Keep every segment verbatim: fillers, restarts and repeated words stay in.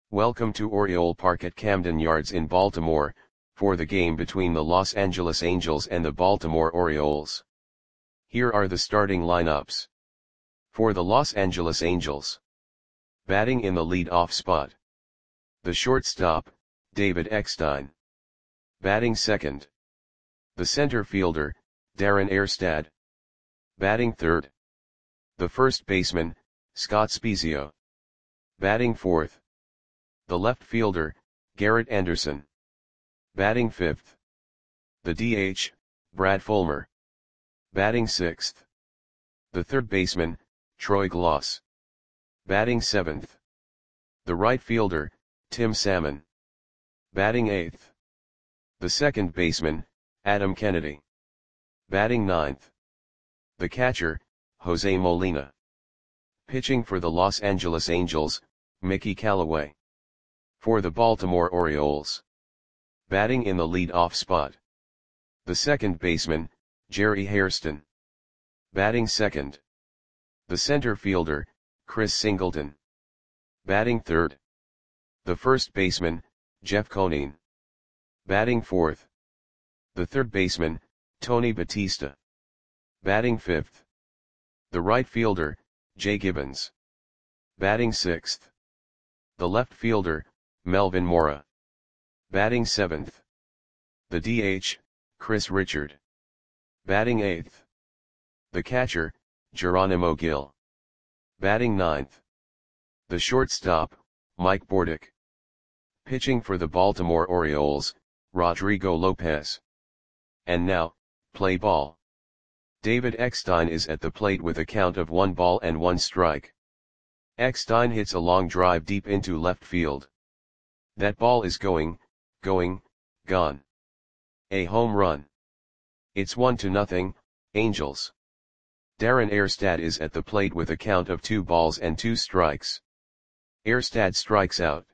Welcome to Oriole Park at Camden Yards in Baltimore, for the game between the Los Angeles Angels and the Baltimore Orioles. Here are the starting lineups. For the Los Angeles Angels. Batting in the lead-off spot. The shortstop, David Eckstein. Batting second. The center fielder, Darren Erstad. Batting third. The first baseman, Scott Spiezio. Batting fourth. The left fielder, Garrett Anderson. Batting fifth. The D H, Brad Fulmer. Batting sixth. The third baseman, Troy Glaus. Batting seventh. The right fielder, Tim Salmon. Batting eighth. The second baseman, Adam Kennedy. Batting ninth. The catcher, Jose Molina. Pitching for the Los Angeles Angels, Mickey Callaway. For the Baltimore Orioles. Batting in the lead-off spot. The second baseman, Jerry Hairston. Batting second. The center fielder, Chris Singleton. Batting third. The first baseman, Jeff Conine. Batting fourth. The third baseman, Tony Batista. Batting fifth. The right fielder, Jay Gibbons. Batting sixth. The left fielder, Melvin Mora. Batting seventh. The D H, Chris Richard. Batting eighth. The catcher, Geronimo Gil. Batting ninth. The shortstop, Mike Bordick. Pitching for the Baltimore Orioles, Rodrigo Lopez. And now, play ball. David Eckstein is at the plate with a count of one ball and one strike. Eckstein hits a long drive deep into left field. That ball is going, going, gone. A home run. It's one to nothing, Angels. Darren Erstad is at the plate with a count of two balls and two strikes. Erstad strikes out.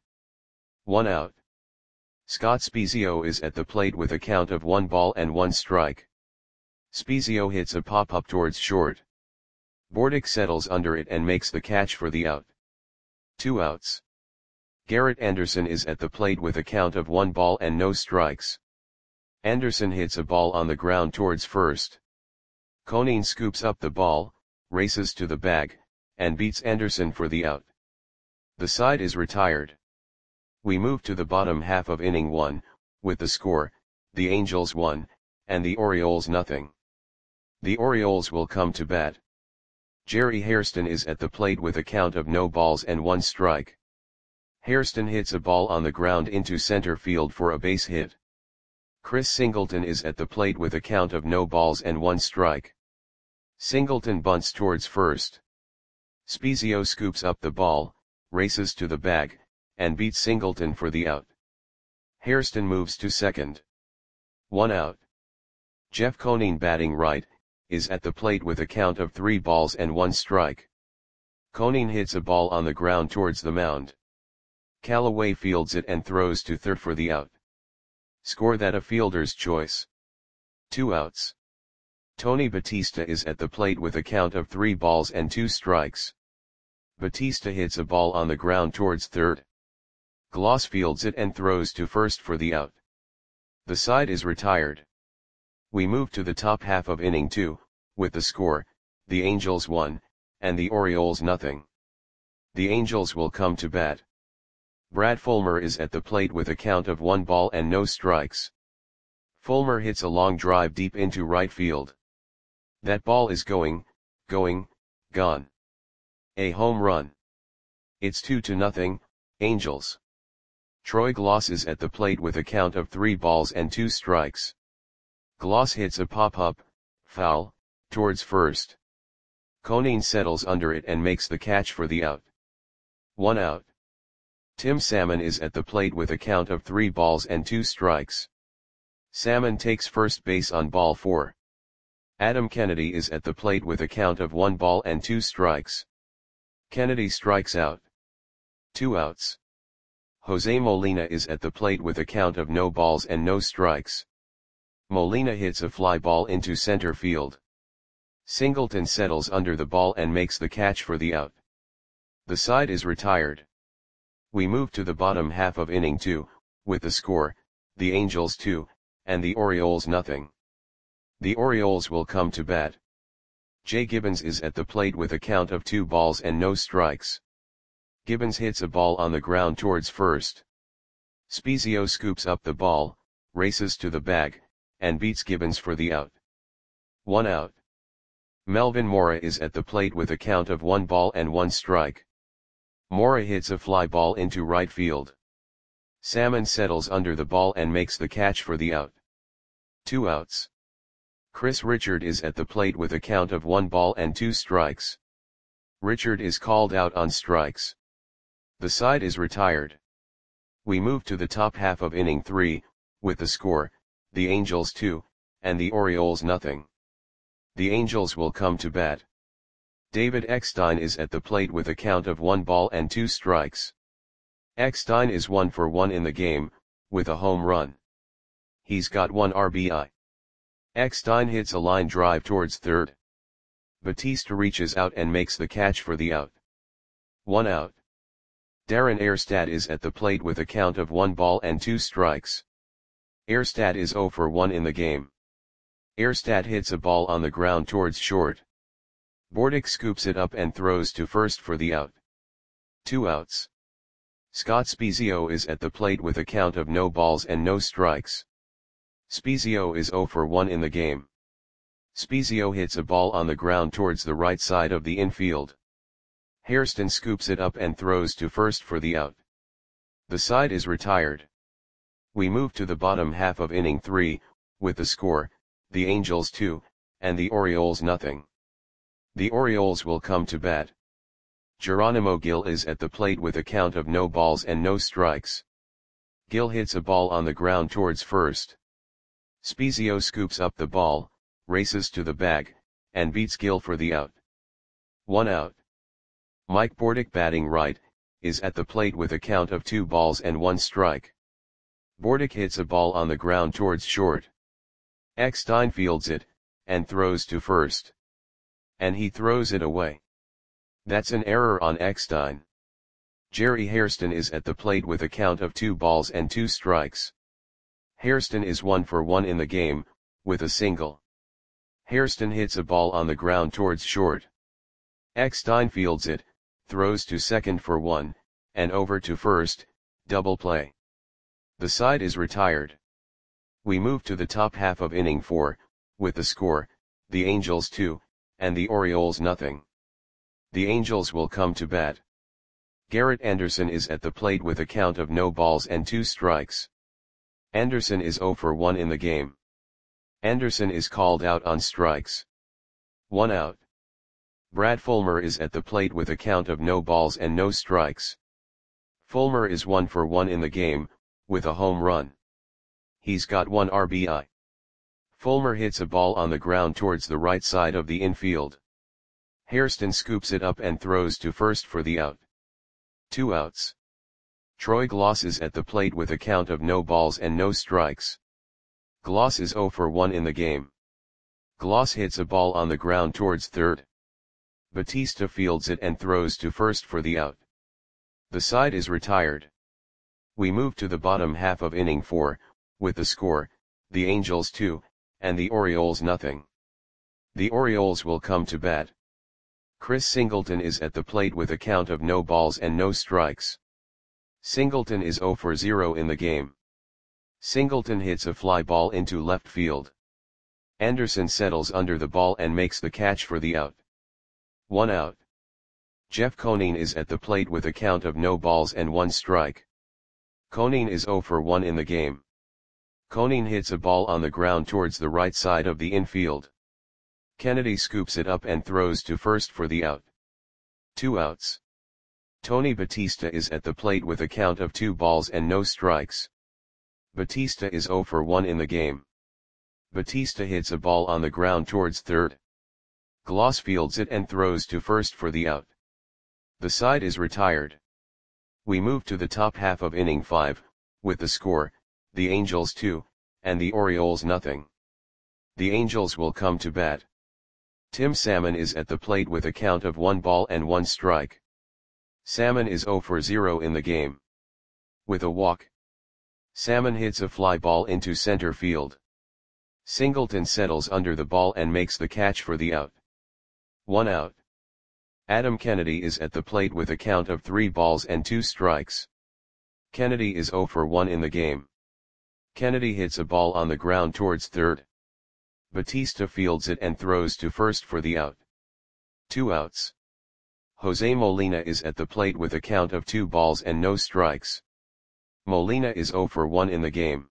One out. Scott Spiezio is at the plate with a count of one ball and one strike. Spiezio hits a pop-up towards short. Bordick settles under it and makes the catch for the out. Two outs. Garrett Anderson is at the plate with a count of one ball and no strikes. Anderson hits a ball on the ground towards first. Conine scoops up the ball, races to the bag, and beats Anderson for the out. The side is retired. We move to the bottom half of inning one, with the score, the Angels one, and the Orioles nothing. The Orioles will come to bat. Jerry Hairston is at the plate with a count of no balls and one strike. Hairston hits a ball on the ground into center field for a base hit. Chris Singleton is at the plate with a count of no balls and one strike. Singleton bunts towards first. Spiezio scoops up the ball, races to the bag, and beats Singleton for the out. Hairston moves to second. One out. Jeff Conine, batting right, is at the plate with a count of three balls and one strike. Conine hits a ball on the ground towards the mound. Callaway fields it and throws to third for the out. Score that a fielder's choice. Two outs. Tony Batista is at the plate with a count of three balls and two strikes. Batista hits a ball on the ground towards third. Glaus fields it and throws to first for the out. The side is retired. We move to the top half of inning two, with the score, the Angels one, and the Orioles nothing. The Angels will come to bat. Brad Fulmer is at the plate with a count of one ball and no strikes. Fulmer hits a long drive deep into right field. That ball is going, going, gone. A home run. It's two to nothing, Angels. Troy Glaus is at the plate with a count of three balls and two strikes. Glaus hits a pop-up, foul, towards first. Conine settles under it and makes the catch for the out. One out. Tim Salmon is at the plate with a count of three balls and two strikes. Salmon takes first base on ball four. Adam Kennedy is at the plate with a count of one ball and two strikes. Kennedy strikes out. Two outs. Jose Molina is at the plate with a count of no balls and no strikes. Molina hits a fly ball into center field. Singleton settles under the ball and makes the catch for the out. The side is retired. We move to the bottom half of inning two, with the score, the Angels two, and the Orioles nothing. The Orioles will come to bat. Jay Gibbons is at the plate with a count of two balls and no strikes. Gibbons hits a ball on the ground towards first. Spezio scoops up the ball, races to the bag, and beats Gibbons for the out. One out. Melvin Mora is at the plate with a count of one ball and one strike. Mora hits a fly ball into right field. Salmon settles under the ball and makes the catch for the out. Two outs. Chris Richard is at the plate with a count of one ball and two strikes. Richard is called out on strikes. The side is retired. We move to the top half of inning three, with the score, the Angels two, and the Orioles nothing. The Angels will come to bat. David Eckstein is at the plate with a count of one ball and two strikes. Eckstein is one for one in the game, with a home run. He's got one R B I. Eckstein hits a line drive towards third. Batista reaches out and makes the catch for the out. One out. Darren Erstad is at the plate with a count of one ball and two strikes. Erstad is zero for one in the game. Erstad hits a ball on the ground towards short. Bordick scoops it up and throws to first for the out. Two outs. Scott Spezio is at the plate with a count of no balls and no strikes. Spezio is zero for one in the game. Spezio hits a ball on the ground towards the right side of the infield. Hairston scoops it up and throws to first for the out. The side is retired. We move to the bottom half of inning three, with the score, the Angels two, and the Orioles nothing. The Orioles will come to bat. Geronimo Gil is at the plate with a count of no balls and no strikes. Gil hits a ball on the ground towards first. Spezio scoops up the ball, races to the bag, and beats Gil for the out. One out. Mike Bordick, batting right, is at the plate with a count of two balls and one strike. Bordick hits a ball on the ground towards short. Eckstein fields it, and throws to first. And he throws it away. That's an error on Eckstein. Jerry Hairston is at the plate with a count of two balls and two strikes. Hairston is one for one in the game, with a single. Hairston hits a ball on the ground towards short. Eckstein fields it, throws to second for one, and over to first, double play. The side is retired. We move to the top half of inning four, with the score, the Angels two, and the Orioles nothing. The Angels will come to bat. Garrett Anderson is at the plate with a count of no balls and two strikes. Anderson is zero for one in the game. Anderson is called out on strikes. One out. Brad Fulmer is at the plate with a count of no balls and no strikes. Fulmer is one for one in the game, with a home run. He's got one R B I. Fulmer hits a ball on the ground towards the right side of the infield. Hairston scoops it up and throws to first for the out. Two outs. Troy Gloss is at the plate with a count of no balls and no strikes. Gloss is zero for one in the game. Gloss hits a ball on the ground towards third. Batista fields it and throws to first for the out. The side is retired. We move to the bottom half of inning four, with the score, the Angels two, and the Orioles nothing. The Orioles will come to bat. Chris Singleton is at the plate with a count of no balls and no strikes. Singleton is zero for zero in the game. Singleton hits a fly ball into left field. Anderson settles under the ball and makes the catch for the out. One out. Jeff Conine is at the plate with a count of no balls and one strike. Conine is zero for one in the game. Conine hits a ball on the ground towards the right side of the infield. Kennedy scoops it up and throws to first for the out. Two outs. Tony Batista is at the plate with a count of two balls and no strikes. Batista is zero for one in the game. Batista hits a ball on the ground towards third. Gloss fields it and throws to first for the out. The side is retired. We move to the top half of inning five, with the score, the Angels two, and the Orioles nothing. The Angels will come to bat. Tim Salmon is at the plate with a count of one ball and one strike. Salmon is zero for zero in the game. with a walk. Salmon hits a fly ball into center field. Singleton settles under the ball and makes the catch for the out. One out. Adam Kennedy is at the plate with a count of three balls and two strikes. Kennedy is zero for one in the game. Kennedy hits a ball on the ground towards third. Batista fields it and throws to first for the out. Two outs. Jose Molina is at the plate with a count of two balls and no strikes. Molina is zero for one in the game.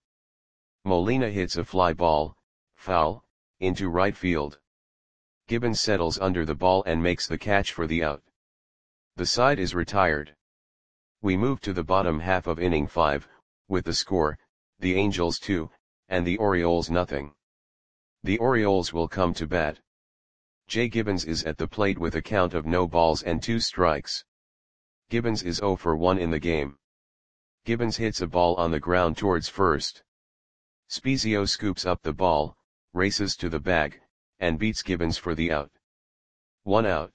Molina hits a fly ball, foul, into right field. Gibbons settles under the ball and makes the catch for the out. The side is retired. We move to the bottom half of inning five, with the score, the Angels two, and the Orioles nothing. The Orioles will come to bat. Jay Gibbons is at the plate with a count of no balls and two strikes. Gibbons is zero for one in the game. Gibbons hits a ball on the ground towards first. Spezio scoops up the ball, races to the bag, and beats Gibbons for the out. One out.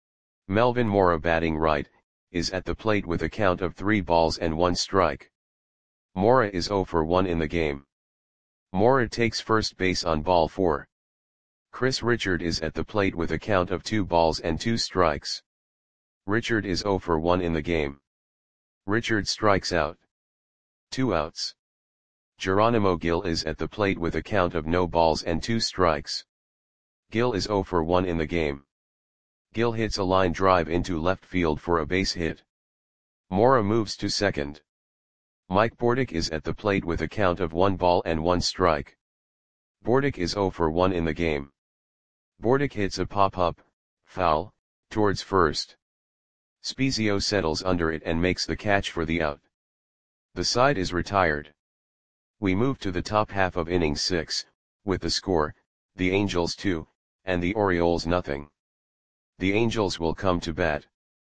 Melvin Mora, batting right, is at the plate with a count of three balls and one strike. Mora is zero for one in the game. Mora takes first base on ball four. Chris Richard is at the plate with a count of two balls and two strikes. Richard is zero for one in the game. Richard strikes out. Two outs. Geronimo Gil is at the plate with a count of no balls and two strikes. Gil is zero for one in the game. Gil hits a line drive into left field for a base hit. Mora moves to second. Mike Bordick is at the plate with a count of one ball and one strike. Bordick is zero for one in the game. Bordick hits a pop-up, foul, towards first. Spezio settles under it and makes the catch for the out. The side is retired. We move to the top half of inning six, with the score, the Angels two, and the Orioles nothing. The Angels will come to bat.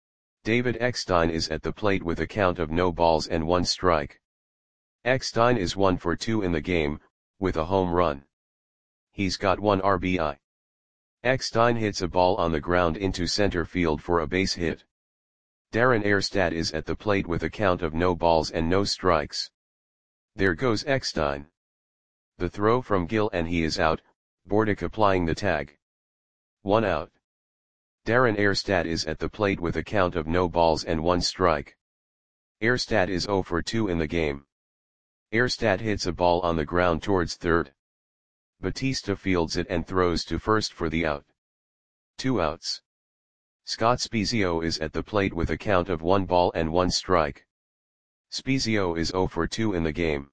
David Eckstein is at the plate with a count of no balls and one strike. Eckstein is one for two in the game, with a home run. He's got one R B I. Eckstein hits a ball on the ground into center field for a base hit. Darren Erstad is at the plate with a count of no balls and no strikes. There goes Eckstein. The throw from Gil and he is out, Bordick applying the tag. One out. Darren Erstad is at the plate with a count of no balls and one strike. Erstad is zero for two in the game. Erstad hits a ball on the ground towards third. Batista fields it and throws to first for the out. Two outs. Scott Spezio is at the plate with a count of one ball and one strike. Spezio is zero for two in the game.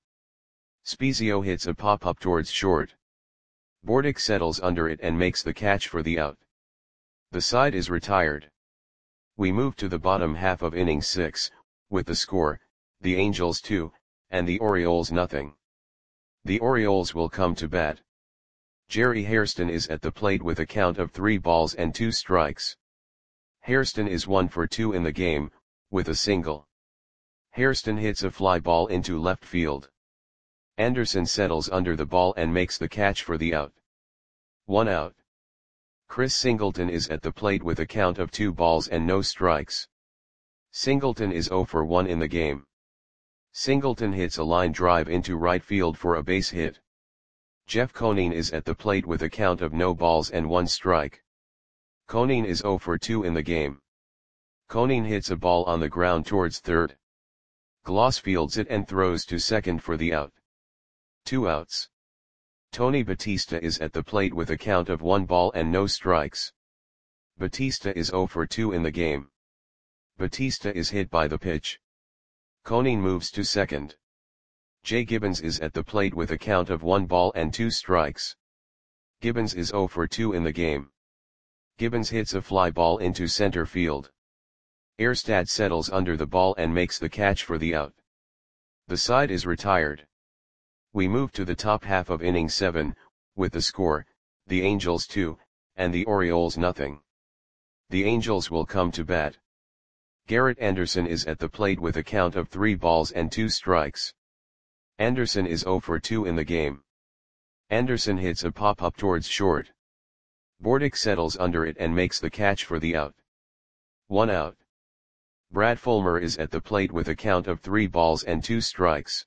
Spezio hits a pop-up towards short. Bordick settles under it and makes the catch for the out. The side is retired. We move to the bottom half of inning six, with the score, the Angels two, and the Orioles nothing. The Orioles will come to bat. Jerry Hairston is at the plate with a count of three balls and two strikes. Hairston is one for two in the game, with a single. Hairston hits a fly ball into left field. Anderson settles under the ball and makes the catch for the out. One out. Chris Singleton is at the plate with a count of two balls and no strikes. Singleton is zero for one in the game. Singleton hits a line drive into right field for a base hit. Jeff Conine is at the plate with a count of no balls and one strike. Conine is zero for two in the game. Conine hits a ball on the ground towards third. Gloss fields it and throws to second for the out. Two outs. Tony Batista is at the plate with a count of one ball and no strikes. Batista is zero for two in the game. Batista is hit by the pitch. Conine moves to second. Jay Gibbons is at the plate with a count of one ball and two strikes. Gibbons is zero for two in the game. Gibbons hits a fly ball into center field. Erstad settles under the ball and makes the catch for the out. The side is retired. We move to the top half of inning seven, with the score, the Angels two, and the Orioles nothing. The Angels will come to bat. Garrett Anderson is at the plate with a count of three balls and two strikes. Anderson is zero for two in the game. Anderson hits a pop-up towards short. Bordick settles under it and makes the catch for the out. One out. Brad Fulmer is at the plate with a count of three balls and two strikes.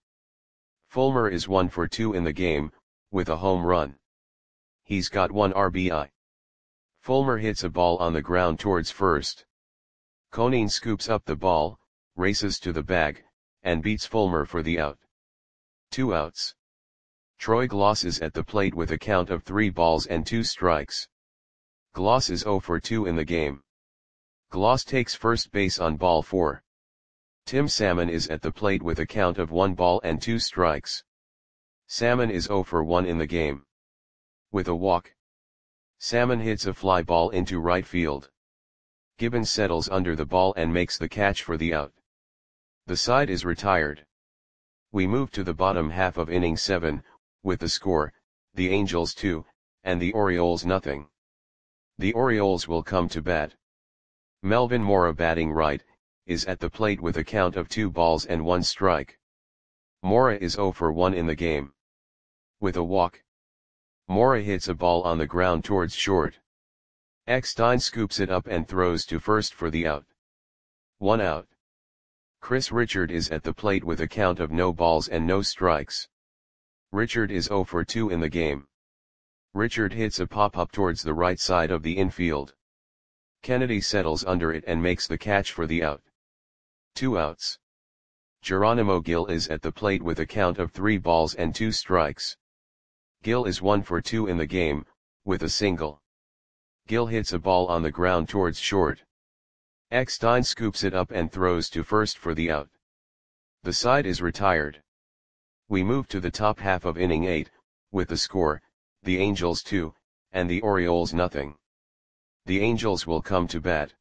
Fulmer is one for two in the game, with a home run. He's got one R B I. Fulmer hits a ball on the ground towards first. Conine scoops up the ball, races to the bag, and beats Fulmer for the out. Two outs. Troy Gloss is at the plate with a count of three balls and two strikes. Gloss is zero for two in the game. Gloss takes first base on ball four. Tim Salmon is at the plate with a count of one ball and two strikes. Salmon is zero for one in the game. With a walk, Salmon hits a fly ball into right field. Gibbons settles under the ball and makes the catch for the out. The side is retired. We move to the bottom half of inning seven, with the score, the Angels two, and the Orioles nothing. The Orioles will come to bat. Melvin Mora, batting right, is at the plate with a count of two balls and one strike. Mora is zero for one in the game. With a walk, Mora hits a ball on the ground towards short. Eckstein scoops it up and throws to first for the out. One out. Chris Richard is at the plate with a count of no balls and no strikes. Richard is zero for two in the game. Richard hits a pop-up towards the right side of the infield. Kennedy settles under it and makes the catch for the out. Two outs. Geronimo Gil is at the plate with a count of three balls and two strikes. Gil is one for two in the game, with a single. Gil hits a ball on the ground towards short. Eckstein scoops it up and throws to first for the out. The side is retired. We move to the top half of inning eight, with the score, the Angels two, and the Orioles nothing. The Angels will come to bat.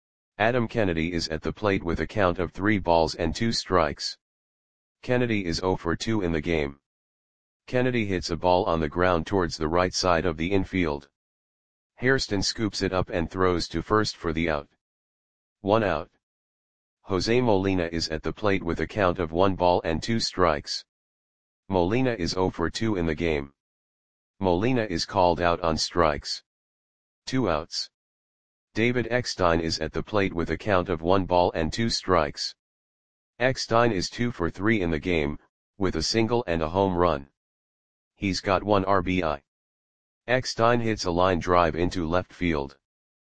Adam Kennedy is at the plate with a count of three balls and two strikes. Kennedy is zero for two in the game. Kennedy hits a ball on the ground towards the right side of the infield. Hairston scoops it up and throws to first for the out. One out. Jose Molina is at the plate with a count of one ball and two strikes. Molina is zero for two in the game. Molina is called out on strikes. Two outs. David Eckstein is at the plate with a count of one ball and two strikes. Eckstein is two for three in the game, with a single and a home run. He's got one R B I. Eckstein hits a line drive into left field.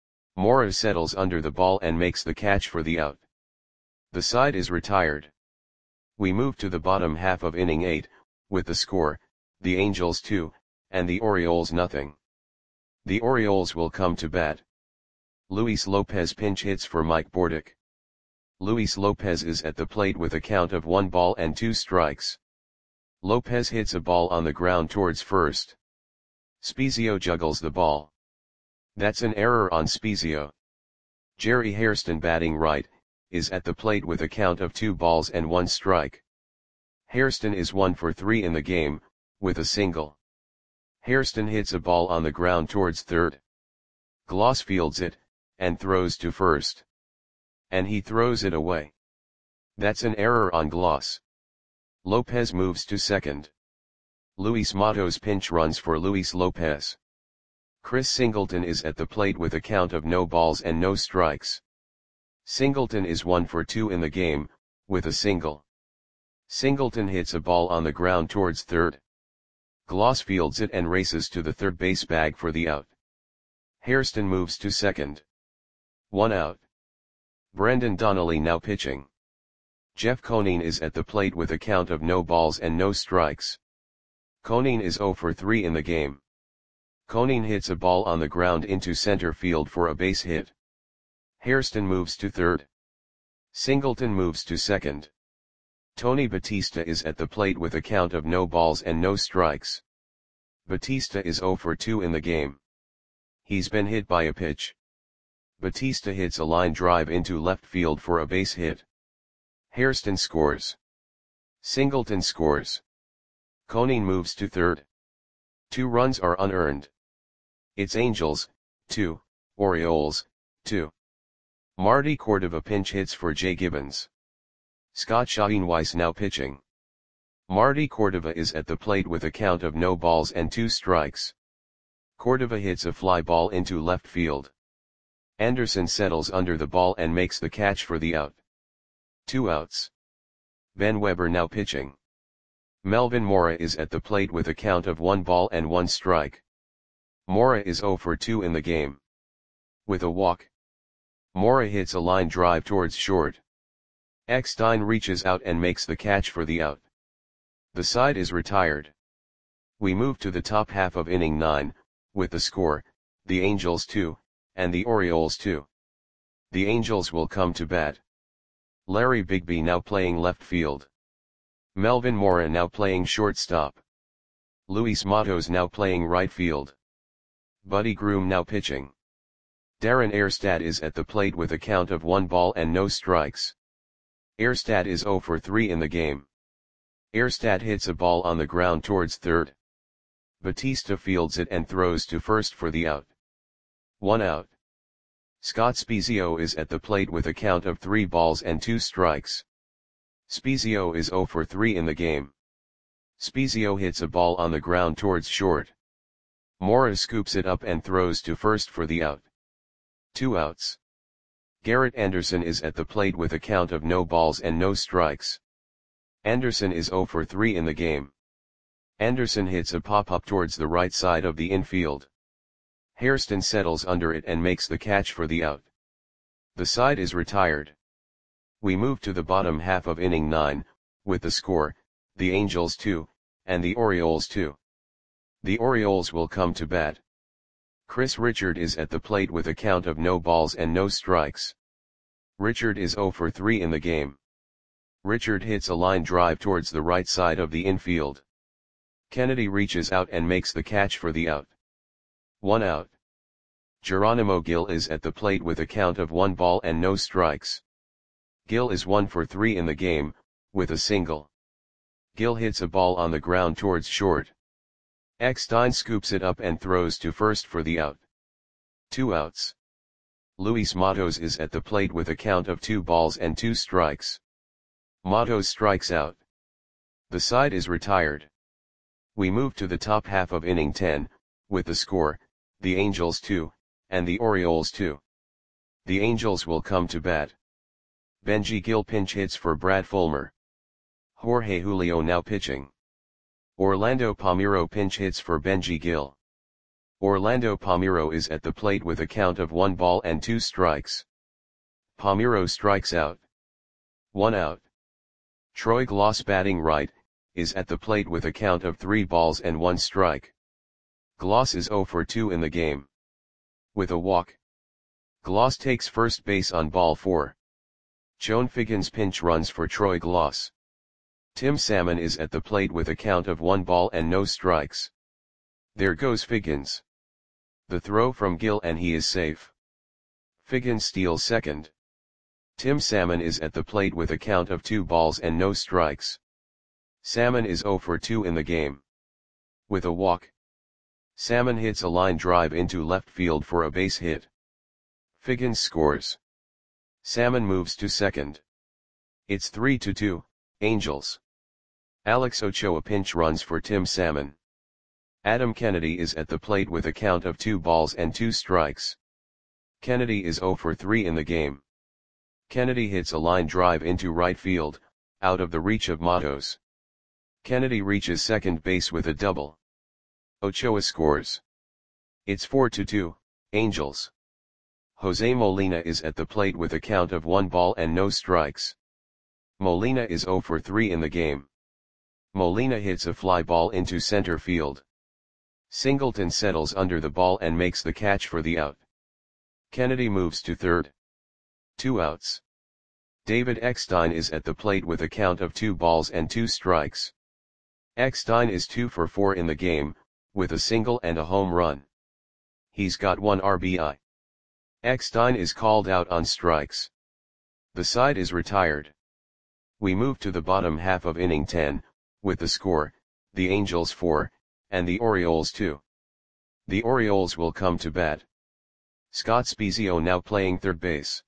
Mora settles under the ball and makes the catch for the out. The side is retired. We move to the bottom half of inning eight, with the score, the Angels two, and the Orioles nothing. The Orioles will come to bat. Luis Lopez pinch hits for Mike Bordick. Luis Lopez is at the plate with a count of one ball and two strikes. Lopez hits a ball on the ground towards first. Spezio juggles the ball. That's an error on Spezio. Jerry Hairston, batting right, is at the plate with a count of two balls and one strike. Hairston is one for three in the game, with a single. Hairston hits a ball on the ground towards third. Gloss fields it, and throws to first. And he throws it away. That's an error on Gloss. Lopez moves to second. Luis Matos pinch runs for Luis Lopez. Chris Singleton is at the plate with a count of no balls and no strikes. Singleton is one for two in the game, with a single. Singleton hits a ball on the ground towards third. Gloss fields it and races to the third base bag for the out. Hairston moves to second. One out. Brendan Donnelly now pitching. Jeff Conine is at the plate with a count of no balls and no strikes. Conine is zero for three in the game. Conine hits a ball on the ground into center field for a base hit. Hairston moves to third. Singleton moves to second. Tony Batista is at the plate with a count of no balls and no strikes. Batista is zero for two in the game. He's been hit by a pitch. Batista hits a line drive into left field for a base hit. Hairston scores. Singleton scores. Conine moves to third. Two runs are unearned. It's Angels, two, Orioles, two. Marty Cordova pinch hits for Jay Gibbons. Scott Schoenweiss now pitching. Marty Cordova is at the plate with a count of no balls and two strikes. Cordova hits a fly ball into left field. Anderson settles under the ball and makes the catch for the out. Two outs. Ben Weber now pitching. Melvin Mora is at the plate with a count of one ball and one strike. Mora is oh for two in the game. With a walk. Mora hits a line drive towards short. Eckstein reaches out and makes the catch for the out. The side is retired. We move to the top half of inning nine, with the score, the Angels two, and the Orioles two. The Angels will come to bat. Larry Bigby now playing left field. Melvin Mora now playing shortstop. Luis Matos now playing right field. Buddy Groom now pitching. Darren Erstad is at the plate with a count of one ball and no strikes. Erstad is oh for three in the game. Erstad hits a ball on the ground towards third. Batista fields it and throws to first for the out. One out. Scott Spiezio is at the plate with a count of three balls and two strikes. Spiezio is oh for three in the game. Spiezio hits a ball on the ground towards short. Mora scoops it up and throws to first for the out. Two outs. Garrett Anderson is at the plate with a count of no balls and no strikes. Anderson is oh for three in the game. Anderson hits a pop-up towards the right side of the infield. Hairston settles under it and makes the catch for the out. The side is retired. We move to the bottom half of inning nine, with the score, the Angels two, and the Orioles two. The Orioles will come to bat. Chris Richard is at the plate with a count of no balls and no strikes. Richard is oh for three in the game. Richard hits a line drive towards the right side of the infield. Kennedy reaches out and makes the catch for the out. One out. Geronimo Gil is at the plate with a count of one ball and no strikes. Gil is one for three in the game, with a single. Gil hits a ball on the ground towards short. Eckstein scoops it up and throws to first for the out. Two outs. Luis Matos is at the plate with a count of two balls and two strikes. Matos strikes out. The side is retired. We move to the top half of inning ten, with the score, the Angels two, and the Orioles two. The Angels will come to bat. Benji Gil pinch hits for Brad Fulmer. Jorge Julio now pitching. Orlando Palmeiro pinch hits for Benji Gil. Orlando Palmeiro is at the plate with a count of one ball and two strikes. Palmeiro strikes out. One out. Troy Gloss batting right, is at the plate with a count of three balls and one strike. Gloss is oh for two in the game. With a walk. Gloss takes first base on ball four. Joan Figgins pinch runs for Troy Gloss. Tim Salmon is at the plate with a count of one ball and no strikes. There goes Figgins. The throw from Gil and he is safe. Figgins steals second. Tim Salmon is at the plate with a count of two balls and no strikes. Salmon is oh for two in the game. With a walk. Salmon hits a line drive into left field for a base hit. Figgins scores. Salmon moves to second. It's three to two, Angels. Alex Ochoa pinch runs for Tim Salmon. Adam Kennedy is at the plate with a count of two balls and two strikes. Kennedy is oh for three in the game. Kennedy hits a line drive into right field, out of the reach of Matos. Kennedy reaches second base with a double. Ochoa scores. It's four to two, Angels. Jose Molina is at the plate with a count of one ball and no strikes. Molina is oh for three in the game. Molina hits a fly ball into center field. Singleton settles under the ball and makes the catch for the out. Kennedy moves to third. Two outs. David Eckstein is at the plate with a count of two balls and two strikes. Eckstein is two for four in the game, with a single and a home run. He's got one R B I. Eckstein is called out on strikes. The side is retired. We move to the bottom half of inning ten, with the score, the Angels four, and the Orioles two. The Orioles will come to bat. Scott Spiezio now playing third base.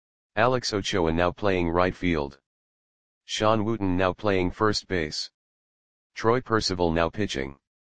Alex Ochoa now playing right field. Sean Wooten now playing first base. Troy Percival now pitching.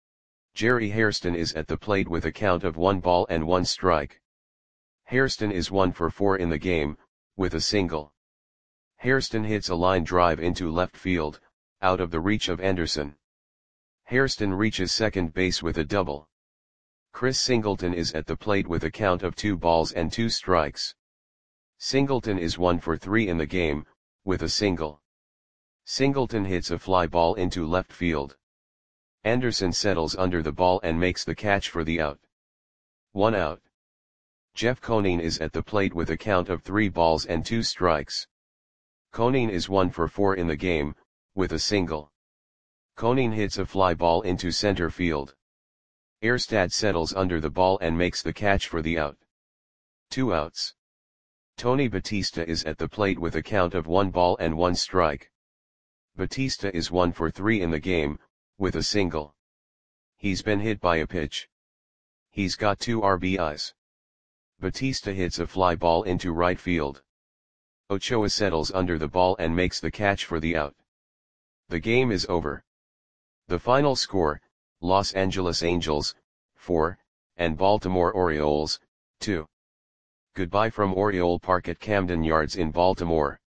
Jerry Hairston is at the plate with a count of one ball and one strike. Hairston is one for four in the game, with a single. Hairston hits a line drive into left field, out of the reach of Anderson. Hairston reaches second base with a double. Chris Singleton is at the plate with a count of two balls and two strikes. Singleton is one for three in the game, with a single. Singleton hits a fly ball into left field. Anderson settles under the ball and makes the catch for the out. One out. Jeff Conine is at the plate with a count of three balls and two strikes. Conine is one for four in the game, with a single. Conine hits a fly ball into center field. Erstad settles under the ball and makes the catch for the out. Two outs. Tony Batista is at the plate with a count of one ball and one strike. Batista is one for three in the game, with a single. He's been hit by a pitch. He's got two R B Is. Batista hits a fly ball into right field. Ochoa settles under the ball and makes the catch for the out. The game is over. The final score, Los Angeles Angels, four, and Baltimore Orioles, two. Goodbye from Oriole Park at Camden Yards in Baltimore.